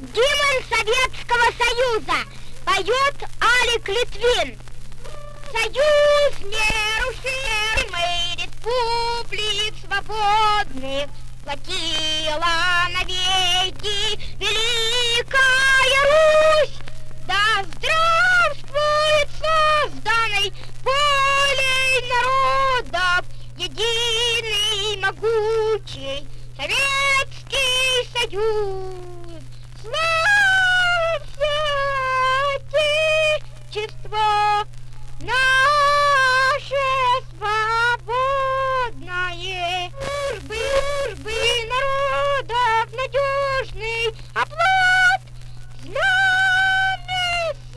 Гимн Советского Союза поет Алик Литвин. Союз нерушимый республик свободных сплотила навеки великая Русь. Да здравствует созданный волей народов единый могучий Советский Союз. Славься Отечество наше свободное, дружбы народов надежный оплот, знамя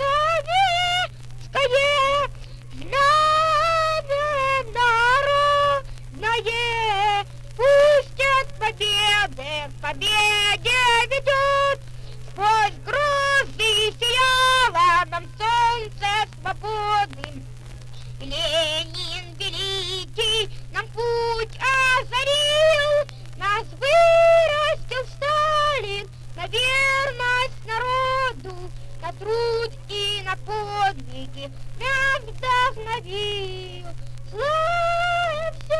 советское, знамя народное, пусть от победы к победе ведет, сквозь грозы сияло нам солнце свободы. Ленин великий нам путь озарил, нас вырастил Сталин на верность народу, на труд и на подвиги нас вдохновил. Славься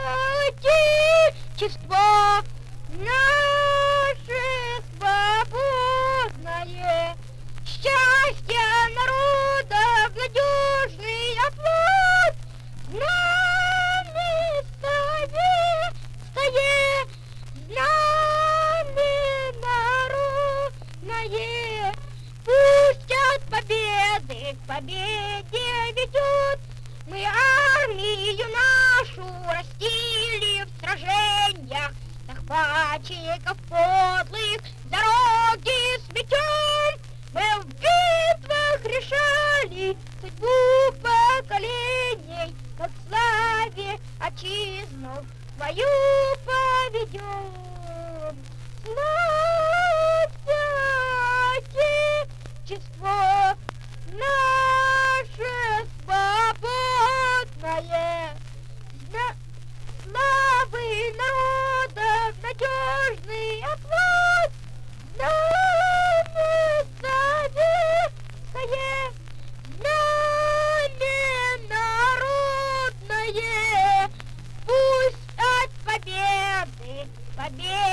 Отечество наше свободное, счастье народов надежный оплот, знамя советское, знамя народное, пусть от победы к победе ведет. Мы армию нашу растили в сражениях, захватчиков подлых дороги сметем. Мы в битвах решали судьбу поколений, как славе отчизну свою поведем. Славься Отечество наше свободное, славы народов надежный оплот, знамя советское, знамя народное, пусть от победы к победе